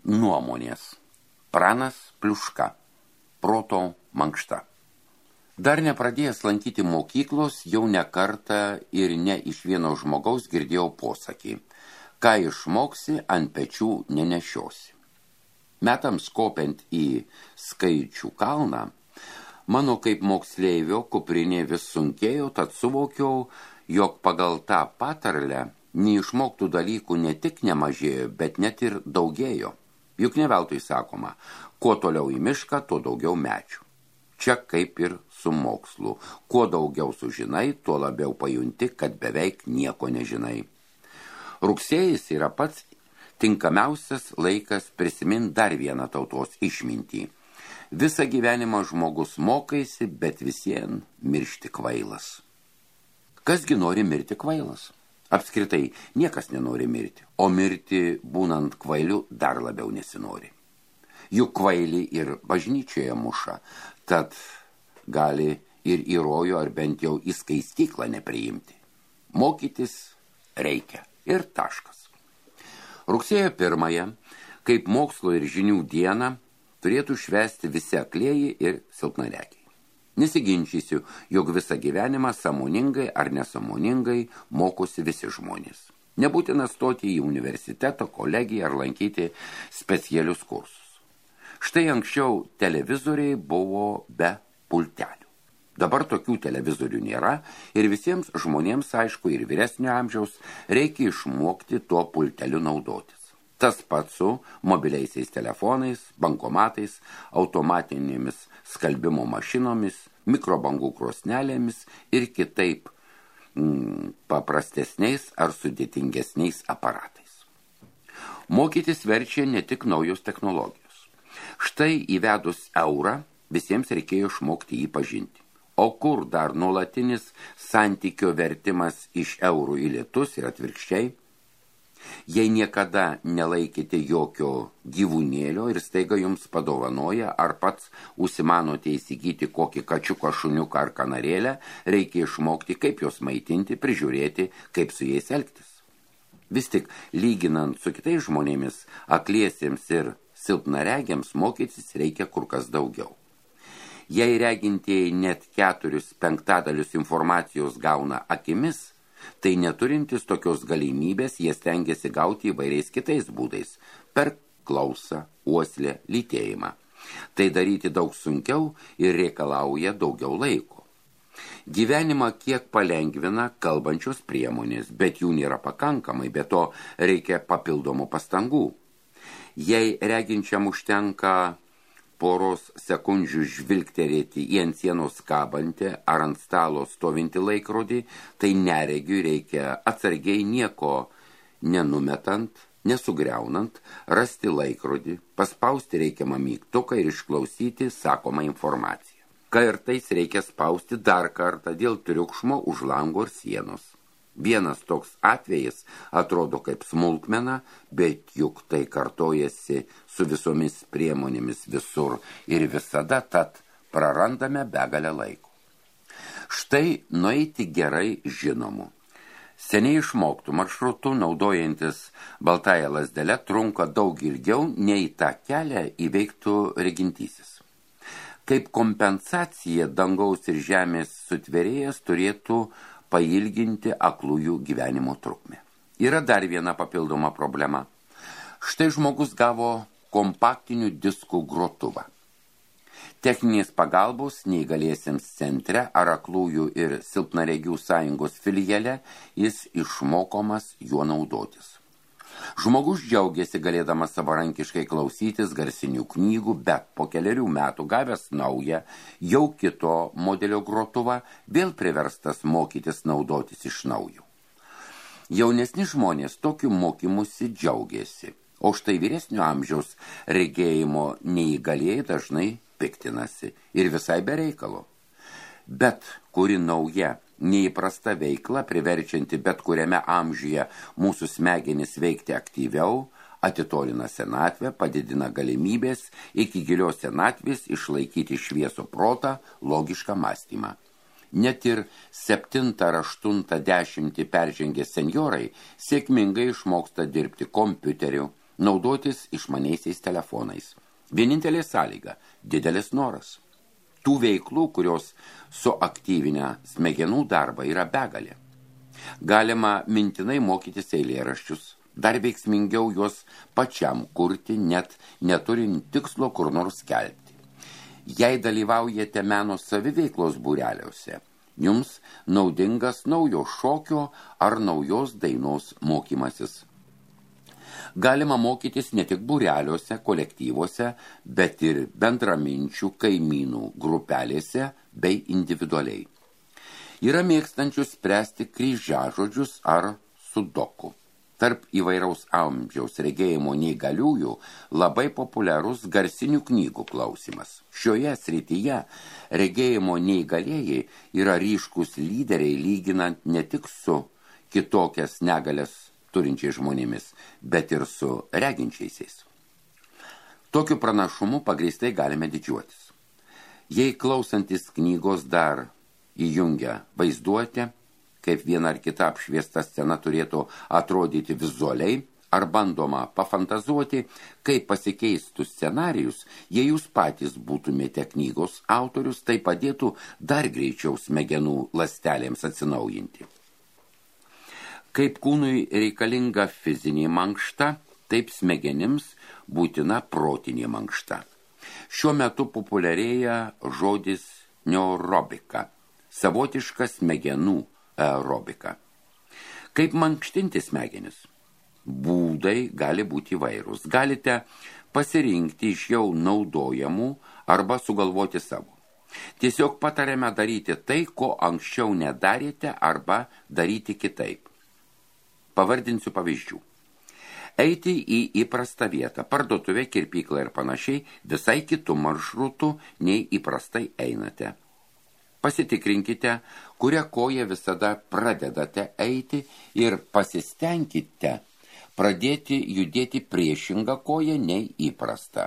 Nuomonės. Pranas Pliuška. Proto mankšta. Dar nepradėjęs lankyti mokyklos, jau ne kartą ir ne iš vieno žmogaus girdėjau posakį. Ką išmoksi, ant pečių nenešiosi. Metams kopiant į skaičių kalną, mano kaip moksleivio kuprinė vis sunkėjo, tad suvokiau, jog pagal tą patarlę neišmoktų dalykų ne tik nemažėjo, bet net ir daugėjo. Juk ne veltui sakoma, kuo toliau į mišką, tuo daugiau medžių. Čia kaip ir su mokslu. Kuo daugiau sužinai, tuo labiau pajunti, kad beveik nieko nežinai. Rugsėjis yra pats tinkamiausias laikas prisiminti dar vieną tautos išmintį. Visą gyvenimą žmogus mokaisi, bet visien miršti kvailas. Kasgi nori mirti kvailas? Apskritai, niekas nenori mirti, o mirti būnant kvailiu dar labiau nesinori. Juk kvailį ir bažnyčioje muša, tad gali ir į rojų ar bent jau į skaistyklą nepriimti. Mokytis reikia ir taškas. Rugsėjo 1, kaip mokslo ir žinių dieną, turėtų švęsti visi aklieji ir silpnaregiai. Nesiginčysiu, jog visą gyvenimą sąmoningai ar nesąmoningai mokosi visi žmonės. Nebūtina stoti į universitetą, kolegiją ar lankyti specialius kursus. Štai anksčiau televizoriai buvo be pultelių. Dabar tokių televizorių nėra ir visiems žmonėms, aišku, ir vyresnio amžiaus reikia išmokti tuo pulteliu naudotis. Tas pats su mobiliaisiais telefonais, bankomatais, automatinėmis skalbimo mašinomis, mikrobangų krosnelėmis ir kitaip paprastesniais ar sudėtingesniais aparatais. Mokytis verčia ne tik naujos technologijos. Štai įvedus eurą visiems reikėjo išmokti jį pažinti. O kur dar nuolatinis santykio vertimas iš eurų į litus ir atvirkščiai? Jei niekada nelaikėte jokio gyvūnėlio ir staiga jums padovanoja ar pats užsimanote įsigyti kokį kačiuką, šuniuką ar kanarėlę, reikia išmokti, kaip juos maitinti, prižiūrėti, kaip su jais elgtis. Vis tik, lyginant su kitais žmonėmis, akliesiems ir silpnaregiams mokytis reikia kur kas daugiau. Jei regintieji net 4/5 informacijos gauna akimis, tai neturintis tokios galimybės jie stengiasi gauti įvairiais kitais būdais – per klausą, uoslę, lytėjimą. Tai daryti daug sunkiau ir reikalauja daugiau laiko. Gyvenimą kiek palengvina kalbančios priemonės, bet jų nėra pakankamai, be to reikia papildomų pastangų. Jei reginčiam užtenka poros sekundžių žvilgterėti į ant sienos kabantį ar ant stalo stovinti laikrodį, tai neregiui reikia atsargiai nieko nenumetant, nesugriaunant, rasti laikrodį, paspausti reikiamą mygtuką ir išklausyti sakomą informaciją. Kartais reikia spausti dar kartą dėl triukšmo už lango ir sienos. Vienas toks atvejis atrodo kaip smulkmena, bet juk tai kartojasi su visomis priemonėmis visur ir visada, tad prarandame begalę laiko. Štai nueiti gerai žinomu. Seniai išmoktų maršrutų, naudojantis baltąją lazdelę, trunka daug ilgiau nei tą kelią įveiktų regintysis. Kaip kompensacija dangaus ir žemės sutvėrėjas turėtų pailginti aklųjų gyvenimo trukmę. Yra dar viena papildoma problema. Štai žmogus gavo kompaktinių diskų grotuvą. Techninės pagalbos neįgaliesiems centre ar aklųjų ir silpnaregių sąjungos filiale jis išmokomas juo naudotis. Žmogus džiaugiasi galėdamas savarankiškai klausytis garsinių knygų, bet po kelerių metų gavęs naują, jau kito modelio grotuvą, vėl priverstas mokytis naudotis iš naujo. Jaunesni žmonės tokiu mokymusi džiaugiasi, o štai vyresnio amžiaus regėjimo neįgalieji dažnai piktinasi ir visai be reikalo. Bet kuri nauja, neįprasta veikla, priverčianti bet kuriame amžiuje mūsų smegenis veikti aktyviau, atitolina senatvę, padidina galimybės iki gilios senatvės išlaikyti šviesų protą, logišką mąstymą. Net ir 7 ar 8 dešimtį peržengę senjorai sėkmingai išmoksta dirbti kompiuteriu, naudotis išmaniaisiais telefonais. Vienintelė sąlyga – didelis noras. Tų veiklų, kurios suaktyvinę smegenų darbą, yra begalė. Galima mintinai mokytis eilėraščius, dar veiksmingiau juos pačiam kurti, net neturint tikslo kur nors skelbti. Jei dalyvaujate meno saviveiklos būreliuose, jums naudingas naujo šokio ar naujos dainos mokymasis. Galima mokytis ne tik būreliuose, kolektyvuose, bet ir bendraminčių kaimynų grupelėse bei individualiai. Yra mėgstančių spręsti kryžiažodžius ar sudoku. Tarp įvairaus amžiaus regėjimo neįgaliųjų labai populiarus garsinių knygų klausimas. Šioje srityje regėjimo neįgalieji yra ryškus lyderiai lyginant ne tik su kitokias negalias turinčiais žmonėmis, bet ir su reginčiaisiais. Tokiu pranašumu pagrįstai galime didžiuotis. Jei klausantis knygos dar įjungia vaizduotę, kaip viena ar kita apšviesta scena turėtų atrodyti vizualiai, ar bandoma pafantazuoti, kaip pasikeistų scenarijus, jei jūs patys būtumėte knygos autorius, tai padėtų dar greičiau smegenų ląstelėms atsinaujinti. Kaip kūnui reikalinga fizinė mankšta, taip smegenims būtina protinė mankšta. Šiuo metu populiarėja žodis neurobika, savotiška smegenų aerobika. Kaip mankštinti smegenis? Būdai gali būti įvairūs. Galite pasirinkti iš jau naudojamų arba sugalvoti savo. Tiesiog patariame daryti tai, ko anksčiau nedarėte, arba daryti kitaip. Pavardinsiu pavyzdžių. Eiti į įprastą vietą, parduotuvę, kirpyklą ir panašiai, visai kitų maršrutų, nei įprastai einate. Pasitikrinkite, kurią koją visada pradedate eiti ir pasistengkite pradėti judėti priešingą koją nei įprasta.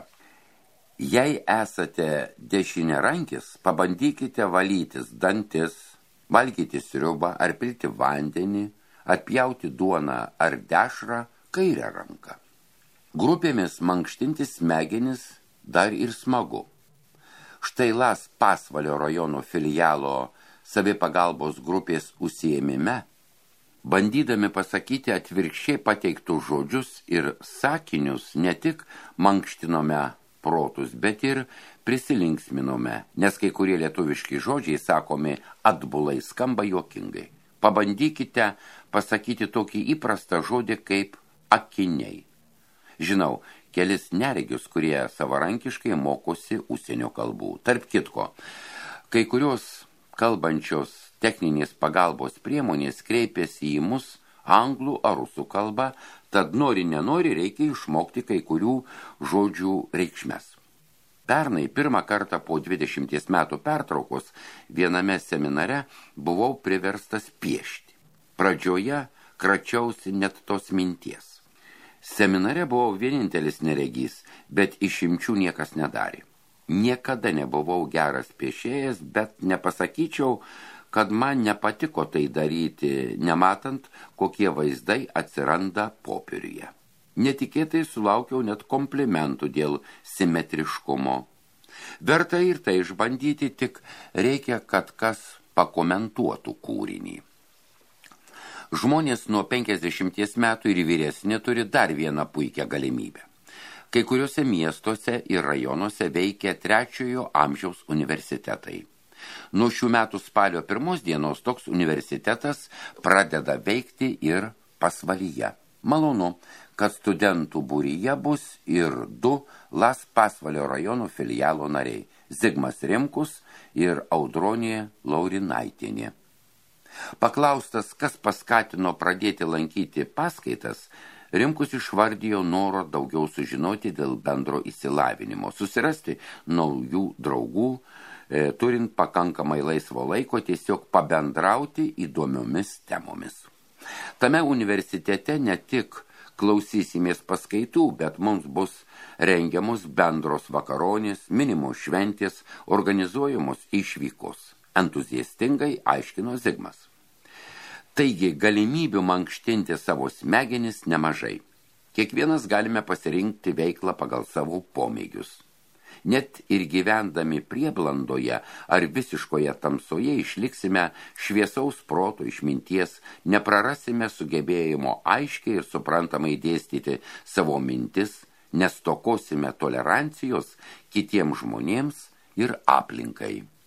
Jei esate dešiniarankis, pabandykite valytis dantis, valgyti sriubą ar pilti vandenį, atpjauti duoną ar dešrą kairę ranką. Grupėmis mankštinti smegenis dar ir smagu. Štai Las Pasvalio rajono filialo savipagalbos grupės užsiėmime, bandydami pasakyti atvirkščiai pateiktus žodžius ir sakinius, ne tik mankštinome protus, bet ir prisilinksminome, nes kai kurie lietuviški žodžiai sakomi atbulai, skamba juokingai. Pabandykite pasakyti tokį įprastą žodį kaip akiniai. Žinau, kelis neregius, kurie savarankiškai mokosi užsienio kalbų. Tarp kitko, kai kurios kalbančios techninės pagalbos priemonės kreipiasi į mus anglų ar rusų kalbą, tad nenori reikia išmokti kai kurių žodžių reikšmes. Pernai pirmą kartą po 20 metų pertraukos viename seminare buvau priverstas piešti. Pradžioje kračiausi net tos minties. Seminare buvau vienintelis neregys, bet išimčių niekas nedarė. Niekada nebuvau geras piešėjas, bet nepasakyčiau, kad man nepatiko tai daryti, nematant, kokie vaizdai atsiranda popieriuje. Netikėtai sulaukiau net komplimentų dėl simetriškumo. Verta ir tai išbandyti, tik reikia, kad kas pakomentuotų kūrinį. Žmonės nuo 50 metų ir vyresni turi dar vieną puikią galimybę. Kai kuriuose miestuose ir rajonuose veikia 3 amžiaus universitetai. Nuo šių metų spalio 1 dienos toks universitetas pradeda veikti ir Pasvalyje. Malonu, kad studentų būryje bus ir 2 Las Pasvalio rajono filialo nariai – Zigmas Rimkus ir Audronė Laurinaitienė. Paklaustas, kas paskatino pradėti lankyti paskaitas, Rimkus išvardijo noro daugiau sužinoti dėl bendro išsilavinimo, susirasti naujų draugų, turint pakankamai laisvo laiko tiesiog pabendrauti įdomiomis temomis. Tame universitete ne tik klausysimės paskaitų, bet mums bus rengiamos bendros vakaronės, minimos šventės, organizuojamos išvykos. Entuziastingai aiškino Zigmas. Taigi, galimybių mankštinti savo smegenis nemažai. Kiekvienas galime pasirinkti veiklą pagal savo pomėgius. Net ir gyvendami prieblandoje ar visiškoje tamsoje išliksime šviesaus proto išminties, neprarasime sugebėjimo aiškiai ir suprantamai dėstyti savo mintis, nestokosime tolerancijos kitiems žmonėms ir aplinkai.